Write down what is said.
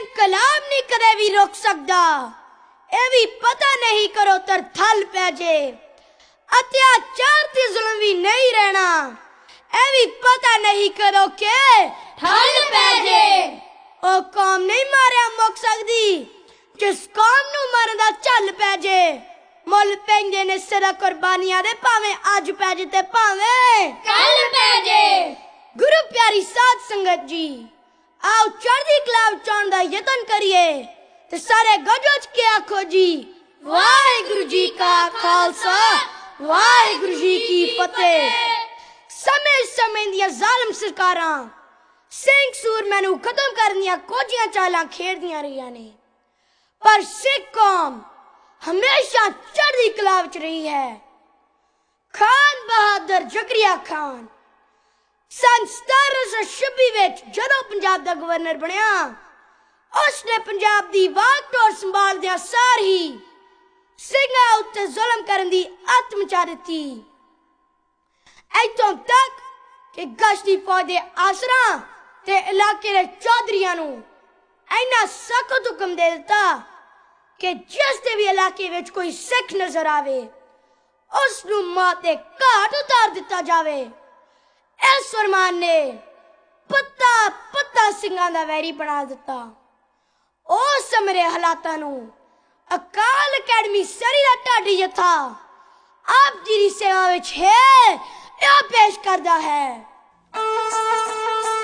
इनकलाब नहीं कदे भी रोक सकदा। ए भी पता नहीं करो तर थल पै जे। अत्याचार ते जुल्म भी नहीं रहना। ए भी पता नहीं करो के ठल पै जे। ओ कौम नहीं मारिया मुक सकदी जिस कौम नू मरन दा झल पै जे। मुल पैंदे ने सिरा कुर्बानियां दे भावें अज पै जे ते भावें कल पै जे। गुरु प्यारी साध संगत जी, आओ चढ़दी कला चाउण दा यतन करिए ते सारे गज के आखो जी वाहिगुरु जी का खालसा वाहिगुरु जी की फतेह। समय समय दियां जालिम सरकारां सिंह सूरमैं नू खत्म करन दियां कोजियां चालां खेडदियां रहियां ने, पर सिख कौम हमेशा चढ़दी कला विच रही है। खान बहादुर जकरिया खान सन 1726 विच जदों पंजाब दा गवर्नर बनिया, उसने पंजाब दी वाग टोर संभालदियां सार ही ਸਿੰਘਾਂ उत्ते जुल्म करन दी अत मचा दित्ती। इत्थों तक कि गश्ती फौज दे आसरां ते इलाके दे चौधरियां नू इन्ना सख्त हुक्म दे दित्ता कि जिस दे भी इलाके विच कोई सिख नजर आवे उस नू मौत दे घाट उतार दित्ता जावे। इस फरमान ने पत्ता पत्ता ਸਿੰਘਾਂ दा वैरी बना दित्ता। उस समरे हालातां नू अकाल अकैडमी सरी दा ढाडी जत्था आप जी दी सेवा विच है पेश करदा है।